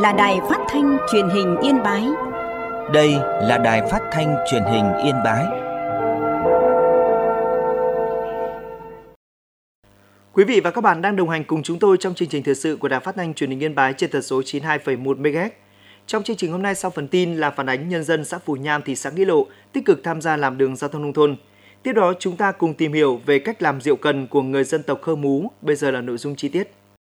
là Đài Phát thanh Truyền hình Yên Bái. Đây là Đài Phát thanh Truyền hình Yên Bái. Quý vị và các bạn đang đồng hành cùng chúng tôi trong chương trình thời sự của Đài Phát thanh Truyền hình Yên Bái trên tần số 92,1 MHz. Trong chương trình hôm nay, sau phần tin là phản ánh nhân dân xã Phù Nham, thị xã Nghĩa Lộ tích cực tham gia làm đường giao thông nông thôn. Tiếp đó chúng ta cùng tìm hiểu về cách làm rượu cần của người dân tộc Khơ Mú. Bây giờ là nội dung chi tiết.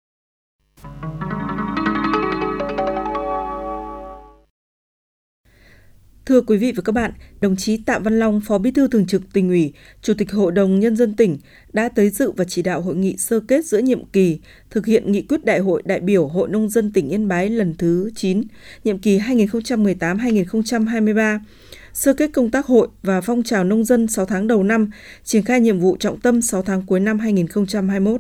Thưa quý vị và các bạn, đồng chí Tạ Văn Long, Phó Bí thư Thường trực Tỉnh ủy, Chủ tịch Hội đồng Nhân dân tỉnh đã tới dự và chỉ đạo hội nghị sơ kết giữa nhiệm kỳ thực hiện nghị quyết Đại hội đại biểu Hội Nông dân tỉnh Yên Bái lần thứ 9, nhiệm kỳ 2018-2023, sơ kết công tác hội và phong trào nông dân 6 tháng đầu năm, triển khai nhiệm vụ trọng tâm 6 tháng cuối năm 2021.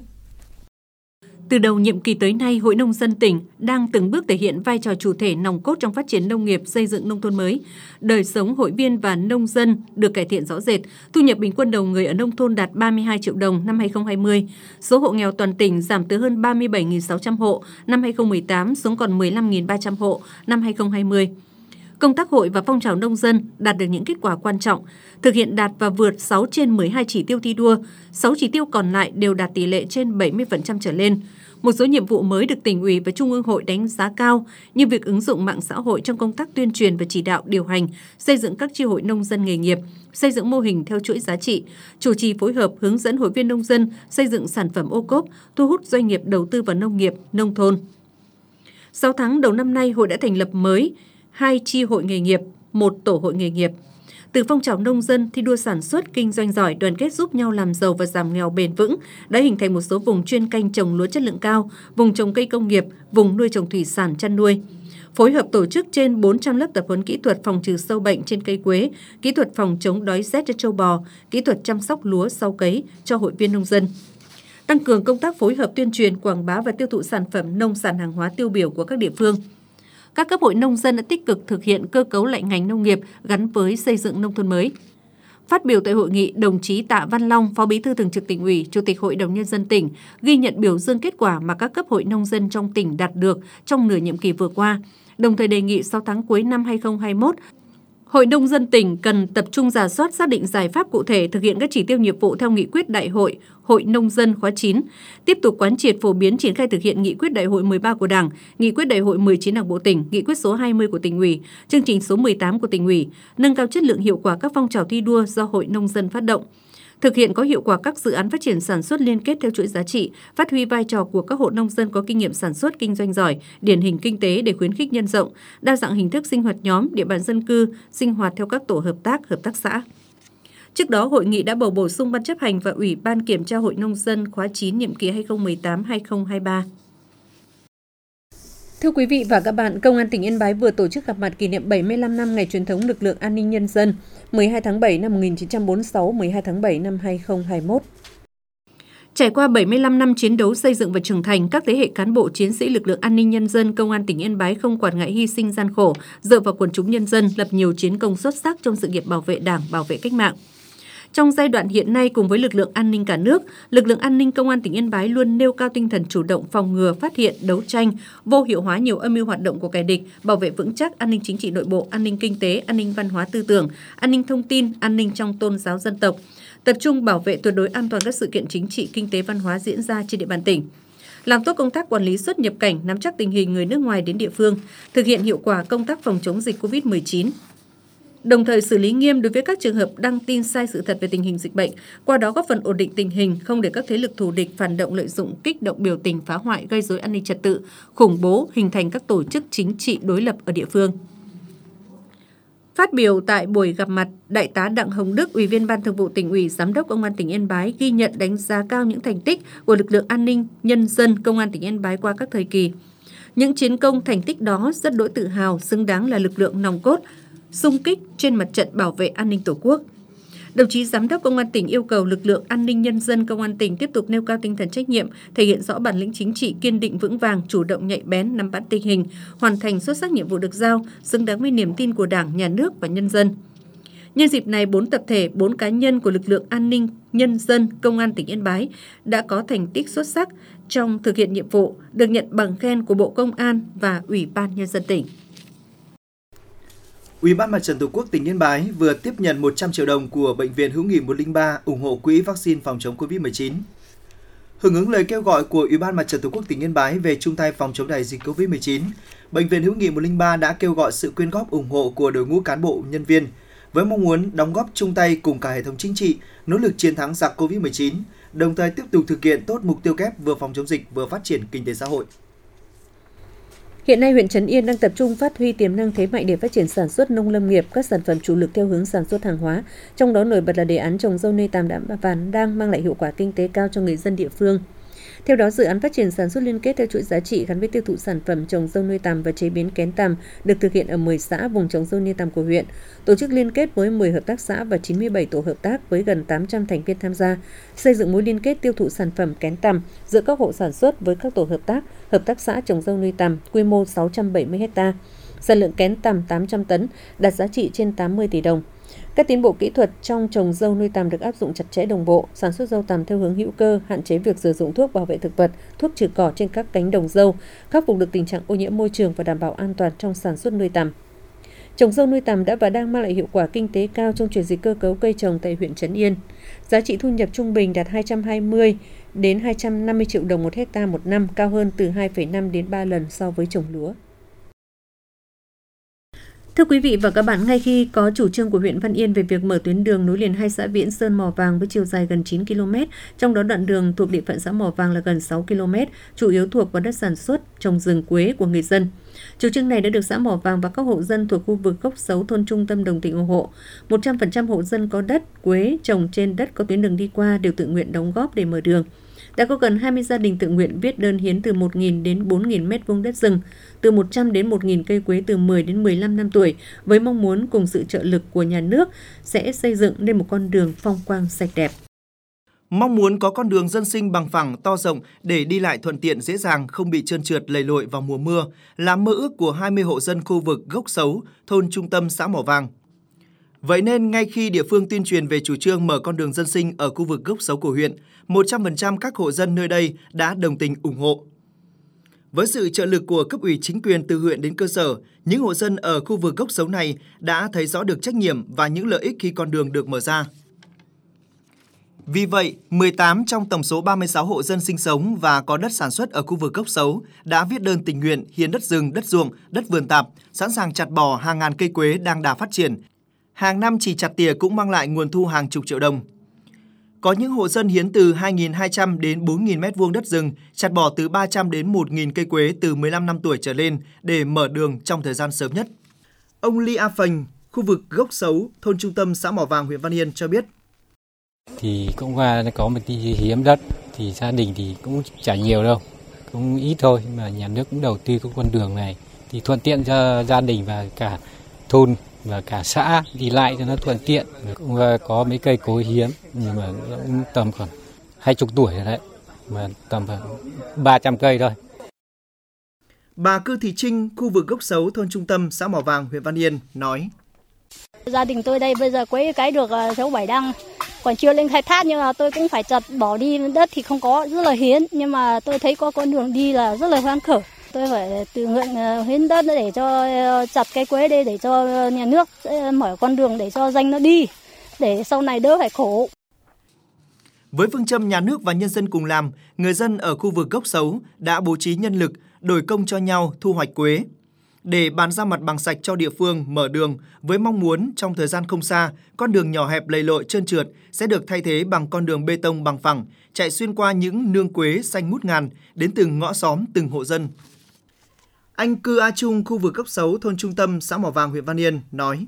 Từ đầu nhiệm kỳ tới nay, Hội Nông dân tỉnh đang từng bước thể hiện vai trò chủ thể nòng cốt trong phát triển nông nghiệp, xây dựng nông thôn mới. Đời sống hội viên và nông dân được cải thiện rõ rệt, thu nhập bình quân đầu người ở nông thôn đạt 32 triệu đồng năm 2020. Số hộ nghèo toàn tỉnh giảm từ hơn 37.600 hộ năm 2018 xuống còn 15.300 hộ năm 2020. Công tác hội và phong trào nông dân đạt được những kết quả quan trọng, thực hiện đạt và vượt 6 trên 12 chỉ tiêu thi đua, 6 chỉ tiêu còn lại đều đạt tỷ lệ trên 70% trở lên. Một số nhiệm vụ mới được Tỉnh ủy và Trung ương Hội đánh giá cao như việc ứng dụng mạng xã hội trong công tác tuyên truyền và chỉ đạo điều hành, xây dựng các chi hội nông dân nghề nghiệp, xây dựng mô hình theo chuỗi giá trị, chủ trì phối hợp hướng dẫn hội viên nông dân xây dựng sản phẩm ô cốp, thu hút doanh nghiệp đầu tư vào nông nghiệp, nông thôn. 6 tháng đầu năm nay, Hội đã thành lập mới 2 chi hội nghề nghiệp, 1 tổ hội nghề nghiệp. Từ phong trào nông dân thi đua sản xuất, kinh doanh giỏi, đoàn kết giúp nhau làm giàu và giảm nghèo bền vững đã hình thành một số vùng chuyên canh trồng lúa chất lượng cao, vùng trồng cây công nghiệp, vùng nuôi trồng thủy sản chăn nuôi. Phối hợp tổ chức trên 400 lớp tập huấn kỹ thuật phòng trừ sâu bệnh trên cây quế, kỹ thuật phòng chống đói rét cho trâu bò, kỹ thuật chăm sóc lúa sau cấy cho hội viên nông dân. Tăng cường công tác phối hợp tuyên truyền, quảng bá và tiêu thụ sản phẩm nông sản hàng hóa tiêu biểu của các địa phương. Các cấp hội nông dân đã tích cực thực hiện cơ cấu lại ngành nông nghiệp gắn với xây dựng nông thôn mới. Phát biểu tại hội nghị, đồng chí Tạ Văn Long, Phó Bí thư Thường trực Tỉnh ủy, Chủ tịch Hội đồng Nhân dân tỉnh ghi nhận biểu dương kết quả mà các cấp hội nông dân trong tỉnh đạt được trong nửa nhiệm kỳ vừa qua, đồng thời đề nghị 6 tháng cuối năm 2021, Hội Nông dân tỉnh cần tập trung rà soát, xác định giải pháp cụ thể thực hiện các chỉ tiêu nhiệm vụ theo nghị quyết Đại hội Hội Nông dân khóa 9, tiếp tục quán triệt phổ biến triển khai thực hiện nghị quyết Đại hội 13 của Đảng, nghị quyết Đại hội 19 Đảng bộ tỉnh, nghị quyết số 20 của Tỉnh ủy, chương trình số 18 của Tỉnh ủy, nâng cao chất lượng hiệu quả các phong trào thi đua do Hội Nông dân phát động. Thực hiện có hiệu quả các dự án phát triển sản xuất liên kết theo chuỗi giá trị, phát huy vai trò của các hộ nông dân có kinh nghiệm sản xuất kinh doanh giỏi, điển hình kinh tế để khuyến khích nhân rộng, đa dạng hình thức sinh hoạt nhóm, địa bàn dân cư, sinh hoạt theo các tổ hợp tác xã. Trước đó, hội nghị đã bầu bổ sung Ban chấp hành và Ủy ban Kiểm tra Hội Nông dân khóa 9 nhiệm kỳ 2018-2023. Thưa quý vị và các bạn, Công an tỉnh Yên Bái vừa tổ chức gặp mặt kỷ niệm 75 năm ngày truyền thống lực lượng an ninh nhân dân 12 tháng 7 năm 1946, 12 tháng 7 năm 2021. Trải qua 75 năm chiến đấu xây dựng và trưởng thành, các thế hệ cán bộ chiến sĩ lực lượng an ninh nhân dân Công an tỉnh Yên Bái không quản ngại hy sinh gian khổ, dựa vào quần chúng nhân dân lập nhiều chiến công xuất sắc trong sự nghiệp bảo vệ Đảng, bảo vệ cách mạng. Trong giai đoạn hiện nay, cùng với lực lượng an ninh cả nước, lực lượng an ninh Công an tỉnh Yên Bái luôn nêu cao tinh thần chủ động phòng ngừa, phát hiện, đấu tranh, vô hiệu hóa nhiều âm mưu hoạt động của kẻ địch, bảo vệ vững chắc an ninh chính trị nội bộ, an ninh kinh tế, an ninh văn hóa tư tưởng, an ninh thông tin, an ninh trong tôn giáo dân tộc, tập trung bảo vệ tuyệt đối an toàn các sự kiện chính trị, kinh tế, văn hóa diễn ra trên địa bàn tỉnh. Làm tốt công tác quản lý xuất nhập cảnh, nắm chắc tình hình người nước ngoài đến địa phương, thực hiện hiệu quả công tác phòng chống dịch COVID-19. Đồng thời xử lý nghiêm đối với các trường hợp đăng tin sai sự thật về tình hình dịch bệnh, qua đó góp phần ổn định tình hình, không để các thế lực thù địch phản động lợi dụng kích động biểu tình phá hoại, gây rối an ninh trật tự, khủng bố, hình thành các tổ chức chính trị đối lập ở địa phương. Phát biểu tại buổi gặp mặt, Đại tá Đặng Hồng Đức, Ủy viên Ban Thường vụ Tỉnh ủy, Giám đốc Công an tỉnh Yên Bái ghi nhận đánh giá cao những thành tích của lực lượng an ninh nhân dân Công an tỉnh Yên Bái qua các thời kỳ. Những chiến công thành tích đó rất đỗi tự hào, xứng đáng là lực lượng nòng cốt, xung kích trên mặt trận bảo vệ an ninh Tổ quốc. Đồng chí Giám đốc Công an tỉnh yêu cầu lực lượng an ninh nhân dân Công an tỉnh tiếp tục nêu cao tinh thần trách nhiệm, thể hiện rõ bản lĩnh chính trị kiên định vững vàng, chủ động nhạy bén, nắm bắt tình hình, hoàn thành xuất sắc nhiệm vụ được giao, xứng đáng với niềm tin của Đảng, Nhà nước và nhân dân. Nhân dịp này, 4 tập thể, 4 cá nhân của lực lượng an ninh nhân dân Công an tỉnh Yên Bái đã có thành tích xuất sắc trong thực hiện nhiệm vụ, được nhận bằng khen của Bộ Công an và Ủy ban Nhân dân tỉnh. Ủy ban Mặt trận Tổ quốc tỉnh Yên Bái vừa tiếp nhận 100 triệu đồng của Bệnh viện Hữu nghị 103 ủng hộ quỹ vaccine phòng chống Covid-19. Hưởng ứng lời kêu gọi của Ủy ban Mặt trận Tổ quốc tỉnh Yên Bái về chung tay phòng chống đại dịch Covid-19, Bệnh viện Hữu nghị 103 đã kêu gọi sự quyên góp ủng hộ của đội ngũ cán bộ, nhân viên với mong muốn đóng góp chung tay cùng cả hệ thống chính trị nỗ lực chiến thắng giặc Covid-19, đồng thời tiếp tục thực hiện tốt mục tiêu kép vừa phòng chống dịch vừa phát triển kinh tế xã hội. Hiện nay, huyện Trấn Yên đang tập trung phát huy tiềm năng thế mạnh để phát triển sản xuất nông lâm nghiệp, các sản phẩm chủ lực theo hướng sản xuất hàng hóa. Trong đó nổi bật là đề án trồng dâu nuôi tằm và đang mang lại hiệu quả kinh tế cao cho người dân địa phương. Theo đó, dự án phát triển sản xuất liên kết theo chuỗi giá trị gắn với tiêu thụ sản phẩm trồng dâu nuôi tằm và chế biến kén tằm được thực hiện ở 10 xã vùng trồng dâu nuôi tằm của huyện, tổ chức liên kết với 10 hợp tác xã và 97 tổ hợp tác với gần 800 thành viên tham gia, xây dựng mối liên kết tiêu thụ sản phẩm kén tằm giữa các hộ sản xuất với các tổ hợp tác xã trồng dâu nuôi tằm, quy mô 670 ha, sản lượng kén tằm 800 tấn, đạt giá trị trên 80 tỷ đồng. Các tiến bộ kỹ thuật trong trồng dâu nuôi tằm được áp dụng chặt chẽ đồng bộ, sản xuất dâu tằm theo hướng hữu cơ, hạn chế việc sử dụng thuốc bảo vệ thực vật, thuốc trừ cỏ trên các cánh đồng dâu, khắc phục được tình trạng ô nhiễm môi trường và đảm bảo an toàn trong sản xuất nuôi tằm. Trồng dâu nuôi tằm đã và đang mang lại hiệu quả kinh tế cao trong chuyển dịch cơ cấu cây trồng tại huyện Trấn Yên. Giá trị thu nhập trung bình đạt 220 đến 250 triệu đồng một hectare một năm, cao hơn từ 2,5 đến 3 lần so với trồng lúa. Thưa quý vị và các bạn, ngay khi có chủ trương của huyện Văn Yên về việc mở tuyến đường nối liền hai xã Viễn Sơn, Mò Vàng với chiều dài gần 9 km, trong đó đoạn đường thuộc địa phận xã Mò Vàng là gần 6 km, chủ yếu thuộc vào đất sản xuất, trồng rừng quế của người dân. Chủ trương này đã được xã Mò Vàng và các hộ dân thuộc khu vực Gốc Sấu, thôn Trung Tâm đồng tình ủng hộ. 100% hộ dân có đất quế trồng trên đất có tuyến đường đi qua đều tự nguyện đóng góp để mở đường. Đã có gần 20 gia đình tự nguyện viết đơn hiến từ 1.000 đến 4.000 m2 đất rừng, từ 100 đến 1.000 cây quế từ 10 đến 15 năm tuổi, với mong muốn cùng sự trợ lực của nhà nước sẽ xây dựng nên một con đường phong quang sạch đẹp. Mong muốn có con đường dân sinh bằng phẳng, to rộng để đi lại thuận tiện dễ dàng, không bị trơn trượt lầy lội vào mùa mưa là mơ ước của 20 hộ dân khu vực Gốc Sấu, thôn Trung Tâm xã Mò Vàng. Vậy nên, ngay khi địa phương tuyên truyền về chủ trương mở con đường dân sinh ở khu vực Gốc Sấu của huyện, 100% các hộ dân nơi đây đã đồng tình ủng hộ. Với sự trợ lực của cấp ủy chính quyền từ huyện đến cơ sở, những hộ dân ở khu vực Gốc Sấu này đã thấy rõ được trách nhiệm và những lợi ích khi con đường được mở ra. Vì vậy, 18 trong tổng số 36 hộ dân sinh sống và có đất sản xuất ở khu vực Gốc Sấu đã viết đơn tình nguyện hiến đất rừng, đất ruộng, đất vườn tạp, sẵn sàng chặt bỏ hàng ngàn cây quế đang đà phát triển. Hàng năm chỉ chặt tỉa cũng mang lại nguồn thu hàng chục triệu đồng. Có những hộ dân hiến từ 2.200 đến 4.000 m2 đất rừng, chặt bỏ từ 300 đến 1.000 cây quế từ 15 năm tuổi trở lên để mở đường trong thời gian sớm nhất. Ông Ly A Phành, khu vực Gốc Sấu, thôn Trung Tâm xã Mò Vàng, huyện Văn Yên cho biết. Thì cũng có một tí hiến đất, thì gia đình thì cũng chả nhiều đâu, cũng ít thôi, mà nhà nước cũng đầu tư cái con đường này thì thuận tiện cho gia đình và cả thôn và cả xã đi lại cho nó thuận tiện. Cũng có mấy cây cối hiếm nhưng mà cũng tầm khoảng 20 tuổi rồi đấy, mà tầm khoảng 300 cây thôi. Bà Cư Thị Trinh, khu vực Gốc Sấu, thôn Trung Tâm xã Mò Vàng, huyện Văn Yên nói: Gia đình tôi đây bây giờ quấy cái được 6-7 đăng, còn chưa lên khai thác nhưng mà tôi cũng phải chặt bỏ đi, đất thì không có, rất là hiến, nhưng mà tôi thấy có con đường đi là rất là hoang khởi. Tôi phải tự nguyện hiến đất để cho chặt cây quế đây, để cho nhà nước mở con đường để cho danh nó đi, để sau này đỡ phải khổ. Với phương châm nhà nước và nhân dân cùng làm, người dân ở khu vực Gốc Sấu đã bố trí nhân lực, đổi công cho nhau thu hoạch quế. Để bàn ra mặt bằng sạch cho địa phương mở đường với mong muốn trong thời gian không xa, con đường nhỏ hẹp lầy lội trơn trượt sẽ được thay thế bằng con đường bê tông bằng phẳng, chạy xuyên qua những nương quế xanh ngút ngàn đến từng ngõ xóm, từng hộ dân. Anh Cư A Trung, khu vực Gốc Sấu, thôn Trung Tâm, xã Mò Vàng, huyện Văn Yên nói: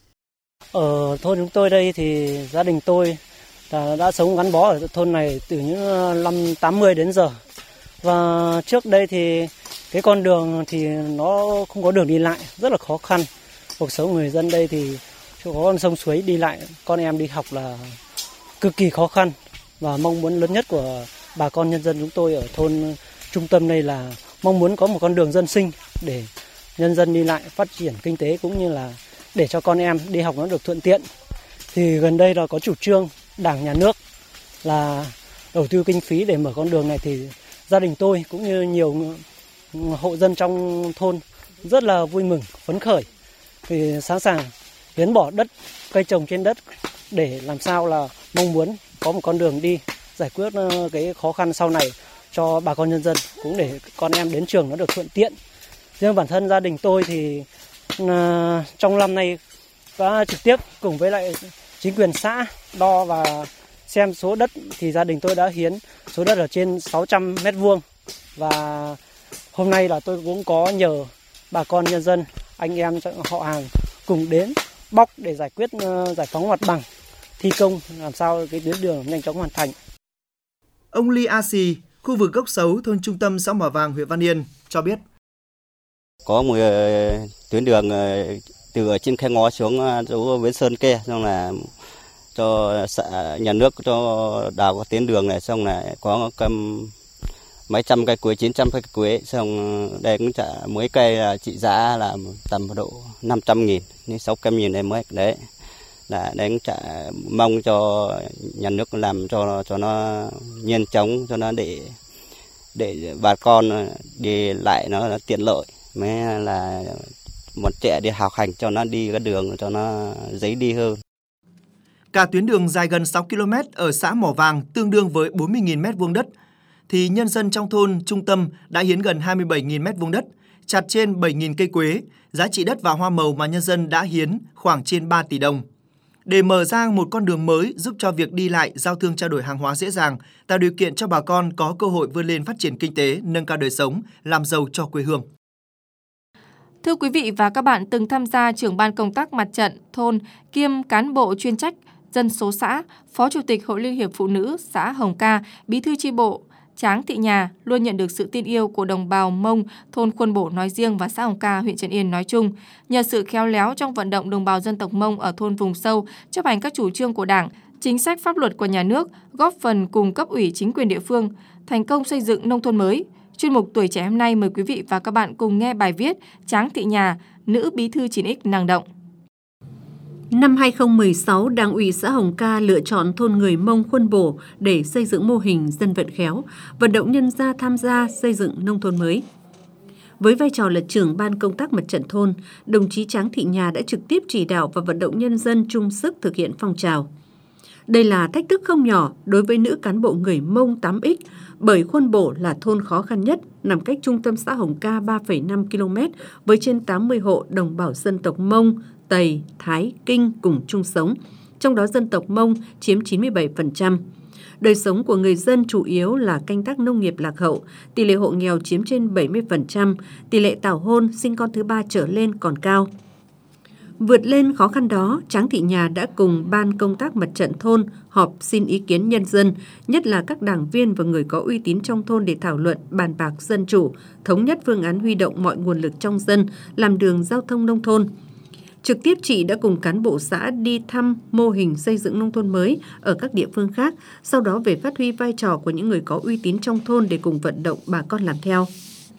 Ở thôn chúng tôi đây thì gia đình tôi đã sống gắn bó ở thôn này từ những năm 80 đến giờ. Và trước đây thì cái con đường thì nó không có đường đi lại, rất là khó khăn. Cuộc sống người dân đây thì chưa có con sông suối đi lại, con em đi học là cực kỳ khó khăn. Và mong muốn lớn nhất của bà con nhân dân chúng tôi ở thôn Trung Tâm này là mong muốn có một con đường dân sinh để nhân dân đi lại, phát triển kinh tế cũng như là để cho con em đi học nó được thuận tiện. Thì gần đây là có chủ trương Đảng, Nhà nước là đầu tư kinh phí để mở con đường này, thì gia đình tôi cũng như nhiều hộ dân trong thôn rất là vui mừng, phấn khởi, thì sẵn sàng hiến bỏ đất, cây trồng trên đất để làm sao là mong muốn có một con đường đi giải quyết cái khó khăn sau này cho bà con nhân dân, cũng để con em đến trường nó được thuận tiện. Riêng bản thân gia đình tôi thì trong năm nay đã trực tiếp cùng với lại chính quyền xã đo và xem số đất, thì gia đình tôi đã hiến số đất ở trên 600 m². Và hôm nay là tôi cũng có nhờ bà con nhân dân, anh em họ hàng cùng đến bóc để giải phóng mặt bằng, thi công làm sao cái tuyến đường nhanh chóng hoàn thành. Ông Ly A Sì, khu vực Gốc Sấu, thôn Trung Tâm, xã Mỏ Vàng, huyện Văn Yên cho biết. Có một tuyến đường từ ở trên khe ngó xuống chỗ Bến Sơn kia, xong là cho nhà nước cho đào cái tuyến đường này, xong là có mấy trăm cây quế, 900 cây quế, xong đây cũng trả mỗi cây là trị giá là tầm độ 500.000 đến 600.000 đây mới đấy. Là đánh trả mong cho nhà nước làm cho nó nhanh chóng, cho nó để bà con đi lại nó tiện lợi, mới là một trẻ đi học hành cho nó đi cái đường cho nó dễ đi hơn. Cả tuyến đường dài gần 6 km ở xã Mỏ Vàng tương đương với 40.000 m² đất, thì nhân dân trong thôn Trung Tâm đã hiến gần 27.000 m² đất, chặt trên 7.000 cây quế, giá trị đất và hoa màu mà nhân dân đã hiến khoảng trên 3 tỷ đồng. Để mở ra một con đường mới giúp cho việc đi lại, giao thương trao đổi hàng hóa dễ dàng, tạo điều kiện cho bà con có cơ hội vươn lên phát triển kinh tế, nâng cao đời sống, làm giàu cho quê hương. Thưa quý vị và các bạn, từng tham gia trưởng ban công tác mặt trận thôn kiêm cán bộ chuyên trách dân số xã, Phó Chủ tịch Hội Liên hiệp Phụ nữ xã Hồng Ca, Bí thư chi bộ Tráng Thị Nhà luôn nhận được sự tin yêu của đồng bào Mông thôn Khuôn Bổ nói riêng và xã Hồng Ca, huyện Trấn Yên nói chung. Nhờ sự khéo léo trong vận động đồng bào dân tộc Mông ở thôn vùng sâu chấp hành các chủ trương của Đảng, chính sách pháp luật của nhà nước, góp phần cùng cấp ủy chính quyền địa phương thành công xây dựng nông thôn mới. Chuyên mục Tuổi Trẻ hôm nay mời quý vị và các bạn cùng nghe bài viết Tráng Thị Nhà, nữ bí thư 9X năng động. Năm 2016, Đảng ủy xã Hồng Ca lựa chọn thôn người Mông Khuôn Bổ để xây dựng mô hình dân vận khéo, vận động nhân dân tham gia xây dựng nông thôn mới. Với vai trò là trưởng ban công tác mặt trận thôn, đồng chí Tráng Thị Nhà đã trực tiếp chỉ đạo và vận động nhân dân chung sức thực hiện phong trào. Đây là thách thức không nhỏ đối với nữ cán bộ người Mông 8X, bởi Khuôn Bổ là thôn khó khăn nhất, nằm cách trung tâm xã Hồng Ca 3,5 km với trên 80 hộ đồng bào dân tộc Mông, Tày, Thái, Kinh cùng chung sống, trong đó dân tộc Mông chiếm 97%. Đời sống của người dân chủ yếu là canh tác nông nghiệp lạc hậu, tỷ lệ hộ nghèo chiếm trên 70%, tỷ lệ tảo hôn sinh con thứ 3 trở lên còn cao. Vượt lên khó khăn đó, Tráng Thị Nhà đã cùng Ban công tác mặt trận thôn họp xin ý kiến nhân dân, nhất là các đảng viên và người có uy tín trong thôn để thảo luận, bàn bạc dân chủ, thống nhất phương án huy động mọi nguồn lực trong dân, làm đường giao thông nông thôn. Trực tiếp chị đã cùng cán bộ xã đi thăm mô hình xây dựng nông thôn mới ở các địa phương khác, sau đó về phát huy vai trò của những người có uy tín trong thôn để cùng vận động bà con làm theo.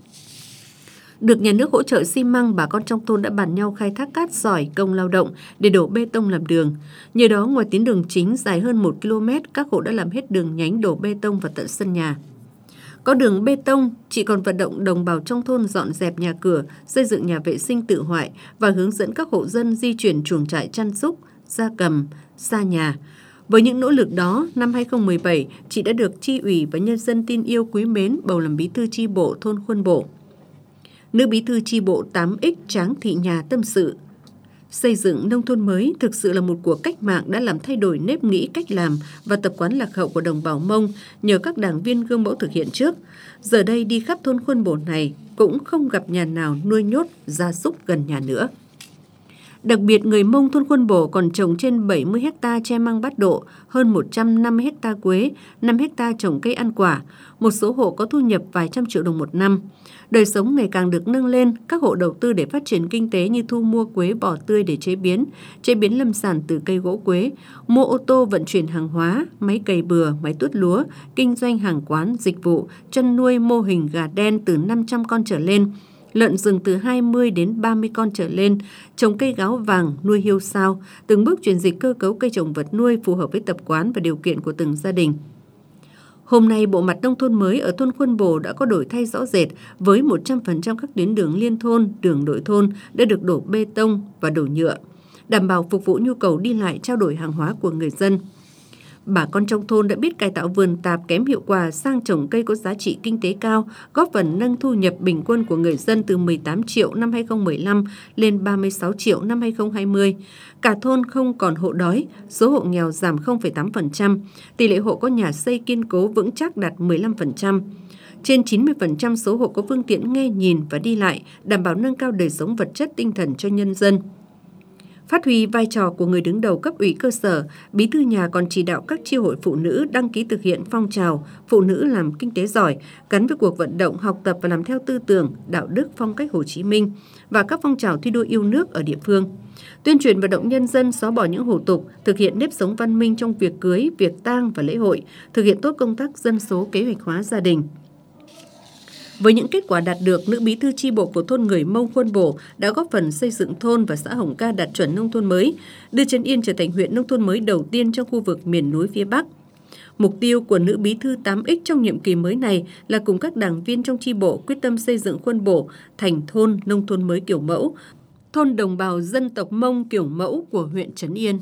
Được nhà nước hỗ trợ xi măng, bà con trong thôn đã bàn nhau khai thác cát sỏi công lao động để đổ bê tông làm đường. Nhờ đó, ngoài tuyến đường chính dài hơn 1 km, các hộ đã làm hết đường nhánh đổ bê tông vào tận sân nhà. Có đường bê tông, chị còn vận động đồng bào trong thôn dọn dẹp nhà cửa, xây dựng nhà vệ sinh tự hoại và hướng dẫn các hộ dân di chuyển chuồng trại chăn súc, gia cầm, xa nhà. Với những nỗ lực đó, năm 2017, chị đã được chi ủy và nhân dân tin yêu quý mến bầu làm bí thư chi bộ thôn Khuôn Bổ. Nữ bí thư chi bộ 8X Tráng Thị Nhà tâm sự: xây dựng nông thôn mới thực sự là một cuộc cách mạng đã làm thay đổi nếp nghĩ, cách làm và tập quán lạc hậu của đồng bào Mông nhờ các đảng viên gương mẫu thực hiện trước. Giờ đây đi khắp thôn Khuôn Bổ này cũng không gặp nhà nào nuôi nhốt gia súc gần nhà nữa. Đặc biệt, người Mông thôn Khuôn Bổ còn trồng trên 70 ha tre măng bát độ, hơn 150 ha quế, 5 ha trồng cây ăn quả. Một số hộ có thu nhập vài trăm triệu đồng một năm. Đời sống ngày càng được nâng lên, các hộ đầu tư để phát triển kinh tế như thu mua quế bò tươi để chế biến lâm sản từ cây gỗ quế, mua ô tô vận chuyển hàng hóa, máy cày bừa, máy tuốt lúa, kinh doanh hàng quán, dịch vụ, chăn nuôi mô hình gà đen từ 500 con trở lên, lợn rừng từ 20 đến 30 con trở lên, trồng cây gáo vàng, nuôi hiêu sao, từng bước chuyển dịch cơ cấu cây trồng vật nuôi phù hợp với tập quán và điều kiện của từng gia đình. Hôm nay, bộ mặt nông thôn mới ở thôn Khuôn Bồ đã có đổi thay rõ rệt với 100% các tuyến đường liên thôn, đường nội thôn đã được đổ bê tông và đổ nhựa, đảm bảo phục vụ nhu cầu đi lại trao đổi hàng hóa của người dân. Bà con trong thôn đã biết cải tạo vườn tạp kém hiệu quả sang trồng cây có giá trị kinh tế cao, góp phần nâng thu nhập bình quân của người dân từ 18 triệu năm 2015 lên 36 triệu năm 2020. Cả thôn không còn hộ đói, số hộ nghèo giảm 0,8%, tỷ lệ hộ có nhà xây kiên cố vững chắc đạt 15%. Trên 90% số hộ có phương tiện nghe nhìn và đi lại, đảm bảo nâng cao đời sống vật chất tinh thần cho nhân dân. Phát huy vai trò của người đứng đầu cấp ủy cơ sở, Bí thư Nhà còn chỉ đạo các chi hội phụ nữ đăng ký thực hiện phong trào phụ nữ làm kinh tế giỏi, gắn với cuộc vận động học tập và làm theo tư tưởng, đạo đức phong cách Hồ Chí Minh và các phong trào thi đua yêu nước ở địa phương. Tuyên truyền vận động nhân dân xóa bỏ những hủ tục, thực hiện nếp sống văn minh trong việc cưới, việc tang và lễ hội, thực hiện tốt công tác dân số kế hoạch hóa gia đình. Với những kết quả đạt được, nữ bí thư chi bộ của thôn người Mông Khuôn Bồ đã góp phần xây dựng thôn và xã Hồng Ca đạt chuẩn nông thôn mới, đưa Trấn Yên trở thành huyện nông thôn mới đầu tiên trong khu vực miền núi phía Bắc. Mục tiêu của nữ bí thư 8X trong nhiệm kỳ mới này là cùng các đảng viên trong chi bộ quyết tâm xây dựng Khuôn Bồ thành thôn nông thôn mới kiểu mẫu, thôn đồng bào dân tộc Mông kiểu mẫu của huyện Trấn Yên.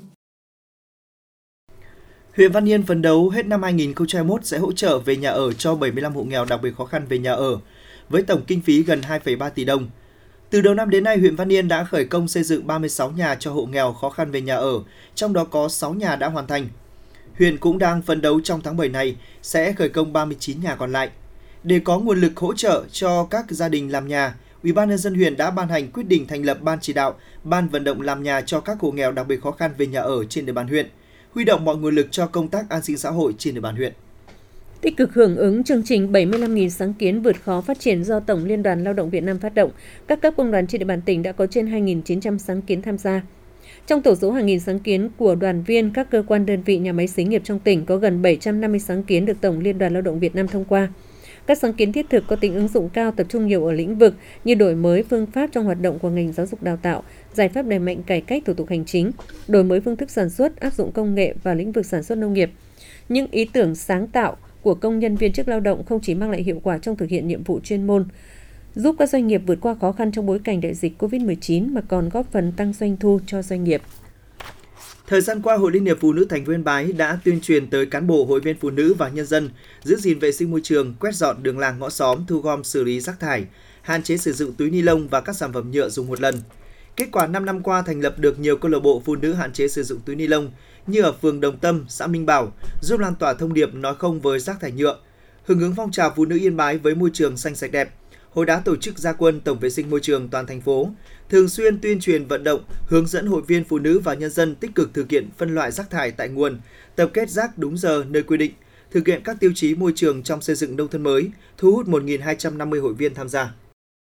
Huyện Văn Yên phấn đấu hết năm 2021 sẽ hỗ trợ về nhà ở cho 75 hộ nghèo đặc biệt khó khăn về nhà ở, với tổng kinh phí gần 2,3 tỷ đồng. Từ đầu năm đến nay, huyện Văn Yên đã khởi công xây dựng 36 nhà cho hộ nghèo khó khăn về nhà ở, trong đó có 6 nhà đã hoàn thành. Huyện cũng đang phấn đấu trong tháng 7 này sẽ khởi công 39 nhà còn lại. Để có nguồn lực hỗ trợ cho các gia đình làm nhà, Ủy ban nhân dân huyện đã ban hành quyết định thành lập ban chỉ đạo, ban vận động làm nhà cho các hộ nghèo đặc biệt khó khăn về nhà ở trên địa bàn huyện, huy động mọi nguồn lực cho công tác an sinh xã hội trên địa bàn huyện. Tích cực hưởng ứng chương trình 75.000 sáng kiến vượt khó phát triển do Tổng Liên đoàn Lao động Việt Nam phát động, các cấp công đoàn trên địa bàn tỉnh đã có trên 2.900 sáng kiến tham gia. Trong tổ số hàng nghìn sáng kiến của đoàn viên các cơ quan đơn vị nhà máy xí nghiệp trong tỉnh có gần 750 sáng kiến được Tổng Liên đoàn Lao động Việt Nam thông qua. Các sáng kiến thiết thực có tính ứng dụng cao, tập trung nhiều ở lĩnh vực như đổi mới phương pháp trong hoạt động của ngành giáo dục đào tạo, giải pháp đẩy mạnh cải cách thủ tục hành chính, đổi mới phương thức sản xuất, áp dụng công nghệ vào lĩnh vực sản xuất nông nghiệp. Những ý tưởng sáng tạo của công nhân viên chức lao động không chỉ mang lại hiệu quả trong thực hiện nhiệm vụ chuyên môn, giúp các doanh nghiệp vượt qua khó khăn trong bối cảnh đại dịch COVID-19 mà còn góp phần tăng doanh thu cho doanh nghiệp. Thời gian qua, Hội Liên hiệp Phụ nữ thành phố Yên Bái đã tuyên truyền tới cán bộ, hội viên phụ nữ và nhân dân giữ gìn vệ sinh môi trường, quét dọn đường làng ngõ xóm, thu gom xử lý rác thải, hạn chế sử dụng túi ni lông và các sản phẩm nhựa dùng một lần. Kết quả 5 năm qua thành lập được nhiều câu lạc bộ phụ nữ hạn chế sử dụng túi ni lông như ở phường Đồng Tâm, xã Minh Bảo, giúp lan tỏa thông điệp nói không với rác thải nhựa. Hưởng ứng phong trào phụ nữ Yên Bái với môi trường xanh sạch đẹp, Hội đã tổ chức ra quân tổng vệ sinh môi trường toàn thành phố, thường xuyên tuyên truyền vận động, hướng dẫn hội viên phụ nữ và nhân dân tích cực thực hiện phân loại rác thải tại nguồn, tập kết rác đúng giờ nơi quy định, thực hiện các tiêu chí môi trường trong xây dựng nông thôn mới, thu hút 1.250 hội viên tham gia.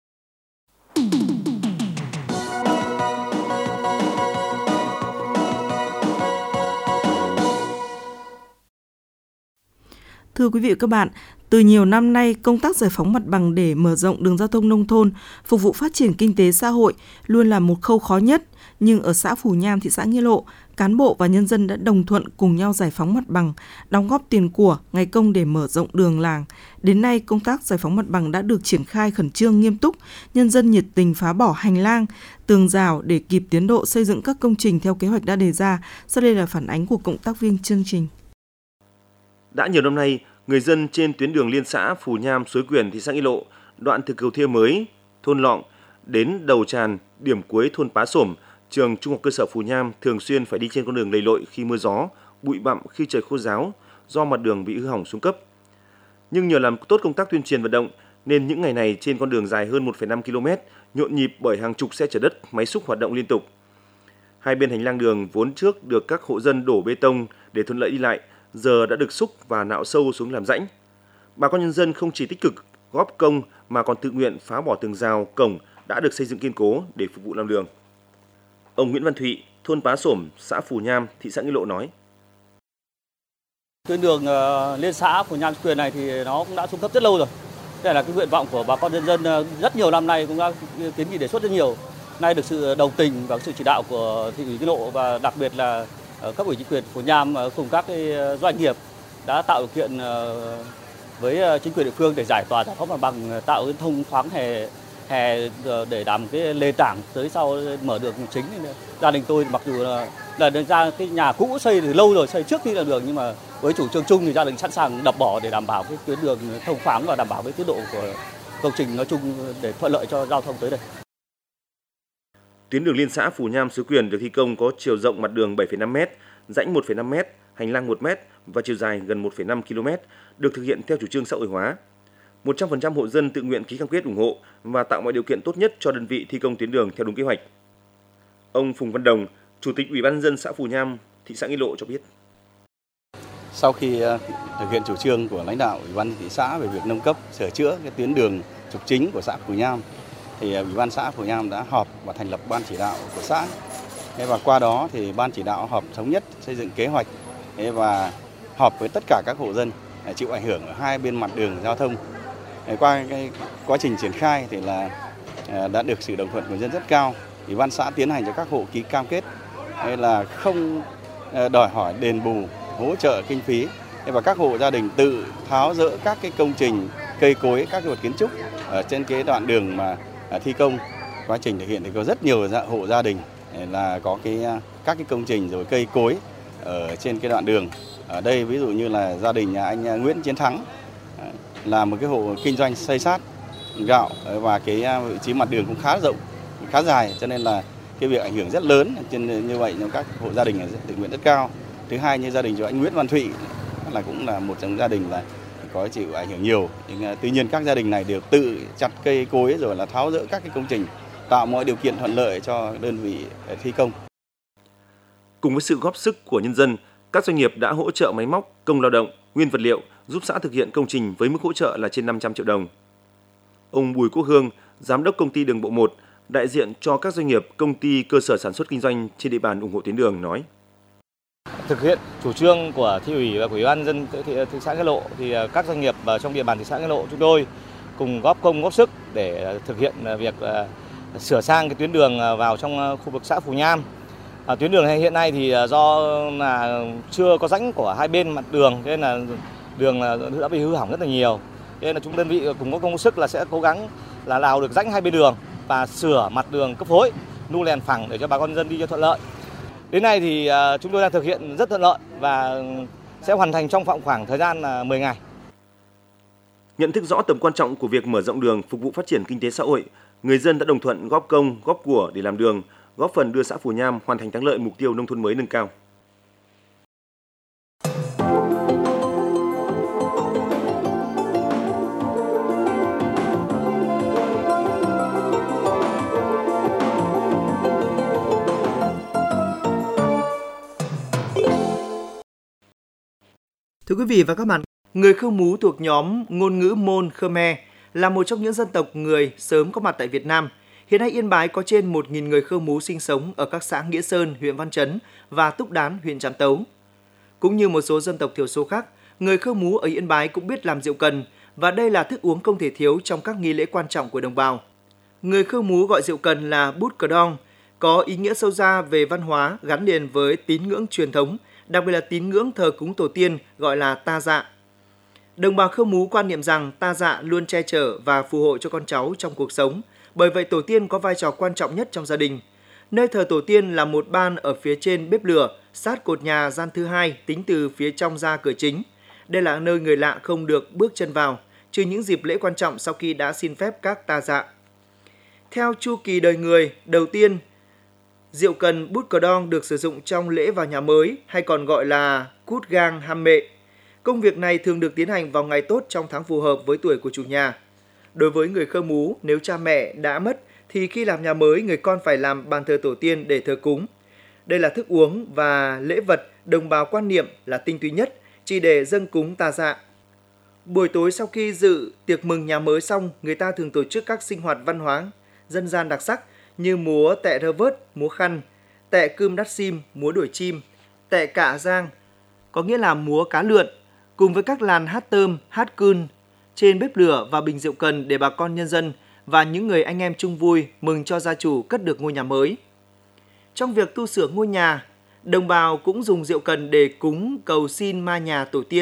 Thưa quý vị và các bạn, từ nhiều năm nay, công tác giải phóng mặt bằng để mở rộng đường giao thông nông thôn, phục vụ phát triển kinh tế xã hội luôn là một khâu khó nhất. Nhưng ở xã Phù Nham, thị xã Nghĩa Lộ, cán bộ và nhân dân đã đồng thuận cùng nhau giải phóng mặt bằng, đóng góp tiền của, ngày công để mở rộng đường làng. Đến nay, công tác giải phóng mặt bằng đã được triển khai khẩn trương nghiêm túc, nhân dân nhiệt tình phá bỏ hành lang, tường rào để kịp tiến độ xây dựng các công trình theo kế hoạch đã đề ra. Sau đây là phản ánh của cộng tác viên chương trình. Đã nhiều năm nay, người dân trên tuyến đường liên xã Phù Nham, Suối Quyền, thị xã Nghĩa Lộ, đoạn từ cầu Thia Mới, thôn Lọng đến đầu tràn, điểm cuối thôn Pá Xổm, trường Trung học cơ sở Phù Nham thường xuyên phải đi trên con đường lầy lội khi mưa gió, bụi bặm khi trời khô ráo do mặt đường bị hư hỏng xuống cấp. Nhưng nhờ làm tốt công tác tuyên truyền vận động nên những ngày này trên con đường dài hơn 1,5 km nhộn nhịp bởi hàng chục xe chở đất, máy xúc hoạt động liên tục. Hai bên hành lang đường vốn trước được các hộ dân đổ bê tông để thuận lợi đi lại, giờ đã được xúc và nạo sâu xuống làm rãnh. Bà con nhân dân không chỉ tích cực góp công mà còn tự nguyện phá bỏ tường rào, cổng đã được xây dựng kiên cố để phục vụ làm đường. Ông Nguyễn Văn Thụy, thôn Pá Xổm, xã Phù Nham, thị xã Nghĩa Lộ nói: Tuyến đường liên xã Phù Nham Quyền này thì nó cũng đã xuống cấp rất lâu rồi. Đây là cái nguyện vọng của bà con nhân dân rất nhiều năm nay cũng đã kiến nghị đề xuất rất nhiều. Nay được sự đồng tình và sự chỉ đạo của thị ủy Nghĩa Lộ và đặc biệt là cấp ủy chính quyền Phù Nham cùng các cái doanh nghiệp đã tạo điều kiện với chính quyền địa phương để giải phóng mặt bằng, tạo cái thông thoáng hè để làm cái nền tảng tới sau mở đường chính. Gia đình tôi mặc dù là ra cái nhà cũ xây từ lâu rồi, xây trước khi là đường, nhưng mà với chủ trương chung thì gia đình sẵn sàng đập bỏ để đảm bảo cái tuyến đường thông thoáng và đảm bảo cái tiến độ của công trình nói chung để thuận lợi cho giao thông tới đây. Tuyến đường liên xã Phù Nham Suối Quyền được thi công có chiều rộng mặt đường 7,5 m, rãnh 1,5 m, hành lang 1 m và chiều dài gần 1,5 km, được thực hiện theo chủ trương xã hội hóa. 100% hộ dân tự nguyện ký cam kết ủng hộ và tạo mọi điều kiện tốt nhất cho đơn vị thi công tuyến đường theo đúng kế hoạch. Ông Phùng Văn Đồng, Chủ tịch Ủy ban nhân dân xã Phù Nham, thị xã Nghĩa Lộ cho biết. Sau khi thực hiện chủ trương của lãnh đạo Ủy ban thị xã về việc nâng cấp, sửa chữa cái tuyến đường trục chính của xã Phù Nham, thì Ủy ban xã Phù Nham đã họp và thành lập ban chỉ đạo của xã. Và qua đó thì ban chỉ đạo họp thống nhất xây dựng kế hoạch và họp với tất cả các hộ dân chịu ảnh hưởng ở hai bên mặt đường giao thông. Qua cái quá trình triển khai thì là đã được sự đồng thuận của người dân rất cao. Ủy ban xã tiến hành cho các hộ ký cam kết là không đòi hỏi đền bù, hỗ trợ kinh phí, và các hộ gia đình tự tháo dỡ các cái công trình cây cối, các cái vật kiến trúc ở trên cái đoạn đường mà thi công. Quá trình thực hiện thì có rất nhiều hộ gia đình là có các cái công trình rồi cây cối ở trên cái đoạn đường. Ở đây ví dụ như là gia đình nhà anh Nguyễn Chiến Thắng là một cái hộ kinh doanh xây sát gạo, và cái vị trí mặt đường cũng khá rộng, khá dài, cho nên là cái việc ảnh hưởng rất lớn. Như vậy các hộ gia đình tự nguyện rất cao. Thứ hai, như gia đình của anh Nguyễn Văn Thụy là cũng là một trong gia đình là có chịu ảnh hưởng nhiều. Nhưng tuy nhiên các gia đình này đều tự chặt cây cối rồi là tháo dỡ các cái công trình, tạo mọi điều kiện thuận lợi cho đơn vị thi công. Cùng với sự góp sức của nhân dân, các doanh nghiệp đã hỗ trợ máy móc, công lao động, nguyên vật liệu giúp xã thực hiện công trình với mức hỗ trợ là trên 500 triệu đồng. Ông Bùi Quốc Hương, Giám đốc Công ty Đường bộ 1, đại diện cho các doanh nghiệp, công ty, cơ sở sản xuất kinh doanh trên địa bàn ủng hộ tuyến đường nói. Thực hiện chủ trương của thị ủy và của Ủy ban nhân dân thị xã Nghĩa Lộ thì các doanh nghiệp trong địa bàn thị xã Nghĩa Lộ chúng tôi cùng góp công góp sức để thực hiện việc sửa sang cái tuyến đường vào trong khu vực xã Phù Nham. Tuyến đường này hiện nay thì do là chưa có rãnh của hai bên mặt đường, nên là đường đã bị hư hỏng rất là nhiều. Nên là chúng đơn vị cùng có công sức là sẽ cố gắng là đào được rãnh hai bên đường và sửa mặt đường cấp phối, nu nền phẳng để cho bà con dân đi cho thuận lợi. Đến nay thì chúng tôi đang thực hiện rất thuận lợi và sẽ hoàn thành trong khoảng thời gian 10 ngày. Nhận thức rõ tầm quan trọng của việc mở rộng đường phục vụ phát triển kinh tế xã hội, người dân đã đồng thuận góp công, góp của để làm đường, góp phần đưa xã Phù Nham hoàn thành thắng lợi mục tiêu nông thôn mới nâng cao. Thưa quý vị và các bạn, người Khơ Mú thuộc nhóm ngôn ngữ Môn Khmer là một trong những dân tộc người sớm có mặt tại Việt Nam. Hiện nay Yên Bái có trên 1.000 người Khơ Mú sinh sống ở các xã Nghĩa Sơn, huyện Văn Chấn và Túc Đán, huyện Trạm Tấu. Cũng như một số dân tộc thiểu số khác, người Khơ Mú ở Yên Bái cũng biết làm rượu cần và đây là thức uống không thể thiếu trong các nghi lễ quan trọng của đồng bào. Người Khơ Mú gọi rượu cần là bút cờ đong, có ý nghĩa sâu xa về văn hóa gắn liền với tín ngưỡng truyền thống, đặc biệt là tín ngưỡng thờ cúng tổ tiên gọi là ta dạ. Đồng bào Khơ Mú quan niệm rằng ta dạ luôn che chở và phù hộ cho con cháu trong cuộc sống, bởi vậy tổ tiên có vai trò quan trọng nhất trong gia đình. Nơi thờ tổ tiên là một ban ở phía trên bếp lửa, sát cột nhà gian thứ hai tính từ phía trong ra cửa chính. Đây là nơi người lạ không được bước chân vào, trừ những dịp lễ quan trọng sau khi đã xin phép các ta dạ. Theo chu kỳ đời người, đầu tiên, rượu cần bút cờ đong được sử dụng trong lễ vào nhà mới hay còn gọi là cút gang ham mệ. Công việc này thường được tiến hành vào ngày tốt trong tháng phù hợp với tuổi của chủ nhà. Đối với người Khơ Mú, nếu cha mẹ đã mất thì khi làm nhà mới, người con phải làm bàn thờ tổ tiên để thờ cúng. Đây là thức uống và lễ vật đồng bào quan niệm là tinh túy nhất, chỉ để dâng cúng ta dạ. Buổi tối sau khi dự tiệc mừng nhà mới xong, người ta thường tổ chức các sinh hoạt văn hóa dân gian đặc sắc như múa tẹ rơ vớt, múa khăn, tẹ cơm đắt sim, múa đuổi chim, tẹ cạ giang, có nghĩa là múa cá lượn, cùng với các làn hát tôm, hát cưn trên bếp lửa và bình rượu cần để bà con nhân dân và những người anh em chung vui mừng cho gia chủ cất được ngôi nhà mới. Trong việc tu sửa ngôi nhà, đồng bào cũng dùng rượu cần để cúng cầu xin ma nhà tổ tiên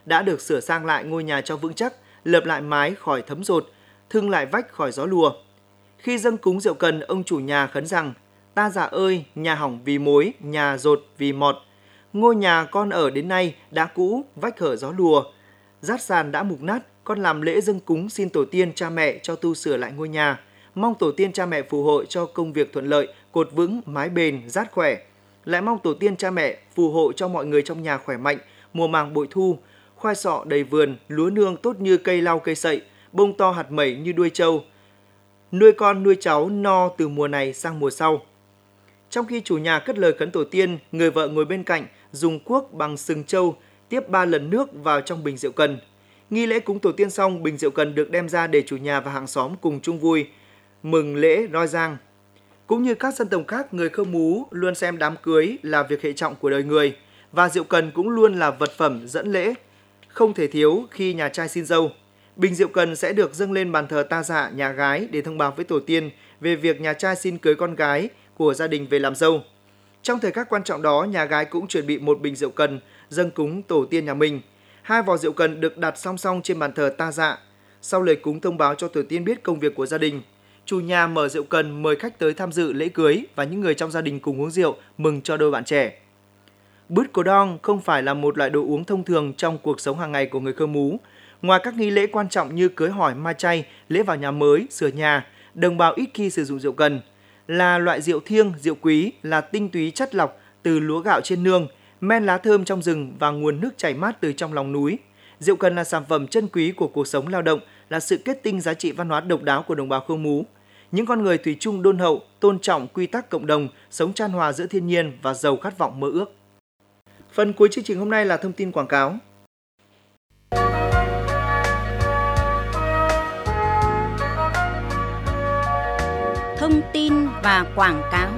đã được sửa sang lại ngôi nhà cho vững chắc, lợp lại mái khỏi thấm dột, thưng lại vách khỏi gió lùa. Khi dâng cúng rượu cần, ông chủ nhà khấn rằng: "Ta già ơi, nhà hỏng vì mối, nhà dột vì mọt. Ngôi nhà con ở đến nay đã cũ, vách hở gió lùa. Rát sàn đã mục nát, con làm lễ dâng cúng xin tổ tiên cha mẹ cho tu sửa lại ngôi nhà. Mong tổ tiên cha mẹ phù hộ cho công việc thuận lợi, cột vững, mái bền, rát khỏe. Lại mong tổ tiên cha mẹ phù hộ cho mọi người trong nhà khỏe mạnh, mùa màng bội thu, khoai sọ đầy vườn, lúa nương tốt như cây lau cây sậy, bông to hạt mẩy như đuôi trâu. Nuôi con nuôi cháu no từ mùa này sang mùa sau." Trong khi chủ nhà cất lời khấn tổ tiên, người vợ ngồi bên cạnh dùng cuốc bằng sừng trâu tiếp 3 lần nước vào trong bình rượu cần. Nghi lễ cúng tổ tiên xong, bình rượu cần được đem ra để chủ nhà và hàng xóm cùng chung vui mừng lễ roi giang. Cũng như các dân tộc khác, người Khơ Mú luôn xem đám cưới là việc hệ trọng của đời người, và rượu cần cũng luôn là vật phẩm dẫn lễ không thể thiếu khi nhà trai xin dâu. Bình rượu cần sẽ được dâng lên bàn thờ ta dạ nhà gái để thông báo với tổ tiên về việc nhà trai xin cưới con gái của gia đình về làm dâu. Trong thời khắc quan trọng đó, nhà gái cũng chuẩn bị một bình rượu cần dâng cúng tổ tiên nhà mình. 2 vò rượu cần được đặt song song trên bàn thờ ta dạ. Sau lời cúng thông báo cho tổ tiên biết công việc của gia đình, chủ nhà mở rượu cần mời khách tới tham dự lễ cưới và những người trong gia đình cùng uống rượu mừng cho đôi bạn trẻ. Bứt cổ đong không phải là một loại đồ uống thông thường trong cuộc sống hàng ngày của người Khơ Mú. Ngoài các nghi lễ quan trọng như cưới hỏi, ma chay, lễ vào nhà mới, sửa nhà, đồng bào ít khi sử dụng rượu cần. Là loại rượu thiêng, rượu quý, là tinh túy chất lọc từ lúa gạo trên nương, men lá thơm trong rừng và nguồn nước chảy mát từ trong lòng núi. Rượu cần là sản phẩm chân quý của cuộc sống lao động, là sự kết tinh giá trị văn hóa độc đáo của đồng bào Khơ Mú. Những con người thủy chung đôn hậu, tôn trọng quy tắc cộng đồng, sống chan hòa giữa thiên nhiên và giàu khát vọng mơ ước. Phần cuối chương trình hôm nay là thông tin quảng cáo. Thông tin và quảng cáo.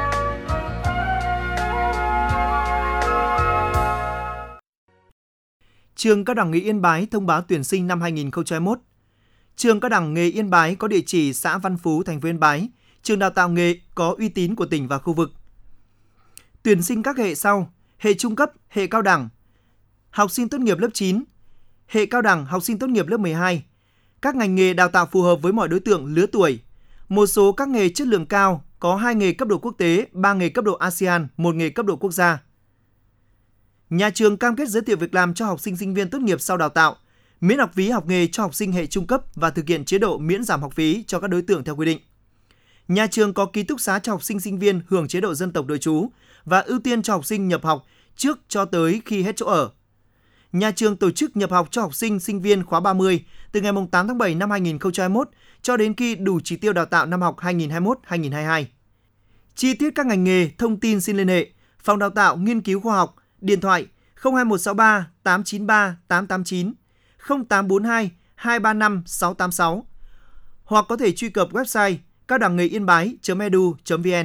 Trường Cao đẳng nghề Yên Bái thông báo tuyển sinh năm 2021. Trường Cao đẳng nghề Yên Bái có địa chỉ xã Văn Phú, thành phố Yên Bái, trường đào tạo nghề có uy tín của tỉnh và khu vực. Tuyển sinh các hệ sau: hệ trung cấp, hệ cao đẳng, học sinh tốt nghiệp lớp 9, hệ cao đẳng, học sinh tốt nghiệp lớp 12. Các ngành nghề đào tạo phù hợp với mọi đối tượng lứa tuổi. Một số các nghề chất lượng cao, có 2 nghề cấp độ quốc tế, 3 nghề cấp độ ASEAN, 1 nghề cấp độ quốc gia. Nhà trường cam kết giới thiệu việc làm cho học sinh sinh viên tốt nghiệp sau đào tạo, miễn học phí học nghề cho học sinh hệ trung cấp và thực hiện chế độ miễn giảm học phí cho các đối tượng theo quy định. Nhà trường có ký túc xá cho học sinh sinh viên hưởng chế độ dân tộc nội trú và ưu tiên cho học sinh nhập học trước cho tới khi hết chỗ ở. Nhà trường tổ chức nhập học cho học sinh sinh viên khóa 30 từ ngày 8 tháng 7 năm 2021 cho đến khi đủ chỉ tiêu đào tạo năm học 2021-2022. Chi tiết các ngành nghề, thông tin xin liên hệ Phòng Đào tạo Nghiên cứu Khoa học, điện thoại 02163 893 889, 0842 235 686 hoặc có thể truy cập website cao đẳng nghề yên bái.edu.vn.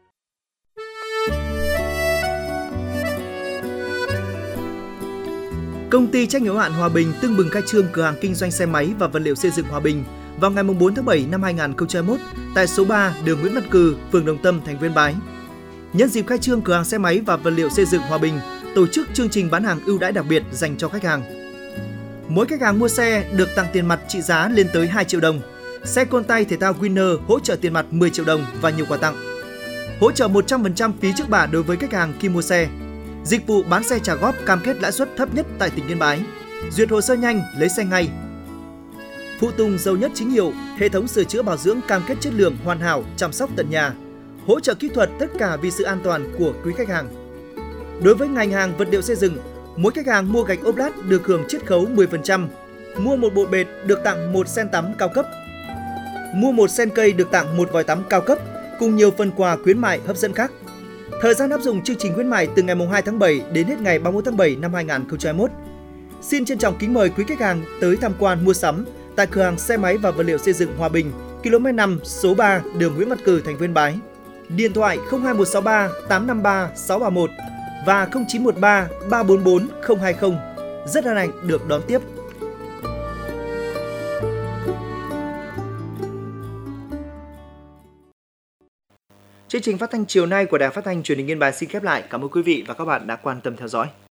Công ty trách nhiệm hữu hạn Hòa Bình tưng bừng khai trương cửa hàng kinh doanh xe máy và vật liệu xây dựng Hòa Bình vào ngày 4 tháng 7 năm 2021 tại số 3 đường Nguyễn Văn Cừ, phường Đồng Tâm, thành phố Yên Bái. Nhân dịp khai trương cửa hàng xe máy và vật liệu xây dựng Hòa Bình, tổ chức chương trình bán hàng ưu đãi đặc biệt dành cho khách hàng. Mỗi khách hàng mua xe được tặng tiền mặt trị giá lên tới 2 triệu đồng. Xe côn tay thể thao Winner hỗ trợ tiền mặt 10 triệu đồng và nhiều quà tặng. Hỗ trợ 100% phí trước bạ đối với khách hàng khi mua xe. Dịch vụ bán xe trả góp cam kết lãi suất thấp nhất tại tỉnh Yên Bái. Duyệt hồ sơ nhanh, lấy xe ngay. Phụ tùng giàu nhất chính hiệu, hệ thống sửa chữa bảo dưỡng cam kết chất lượng hoàn hảo, chăm sóc tận nhà. Hỗ trợ kỹ thuật tất cả vì sự an toàn của quý khách hàng. Đối với ngành hàng vật liệu xây dựng, mỗi khách hàng mua gạch ốp lát được hưởng chiết khấu 10%, mua một bộ bệt được tặng một sen tắm cao cấp, mua một sen cây được tặng một vòi tắm cao cấp cùng nhiều phần quà khuyến mại hấp dẫn khác. Thời gian áp dụng chương trình khuyến mại từ ngày 2 tháng 7 đến hết ngày 31 tháng 7 năm 2021. Xin trân trọng kính mời quý khách hàng tới tham quan mua sắm tại cửa hàng xe máy và vật liệu xây dựng Hòa Bình, km 5, số 3, đường Nguyễn Văn Cừ, thành phố Yên Bái. Điện thoại 02163 853 631 và 0913 344 020. Rất hân hạnh được đón tiếp. Chương trình phát thanh chiều nay của Đài Phát thanh Truyền hình Yên Bái xin khép lại. Cảm ơn quý vị và các bạn đã quan tâm theo dõi.